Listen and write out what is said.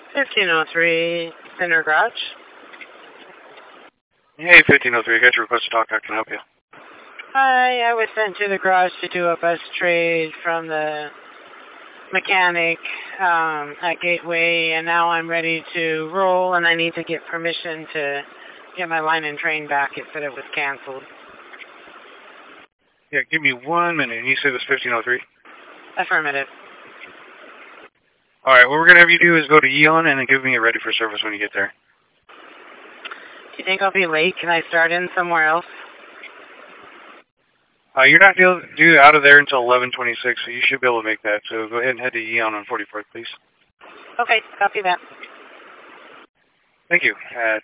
1503 Center Garage. Hey, 1503, got your request to talk. How can I help you? Hi, I was sent to the garage to do a bus trade from the mechanic at Gateway, and now I'm ready to roll, and I need to get permission to get my line and train back. It said it was canceled. Yeah, give me 1 minute. You said it was 1503? Affirmative. All right, what we're going to have you do is go to Eon and then give me a ready for service when you get there. Do you think I'll be late? Can I start in somewhere else? You're not due out of there until 11:26, so you should be able to make that. So go ahead and head to Eon on 44th, please. Okay, copy that. Thank you.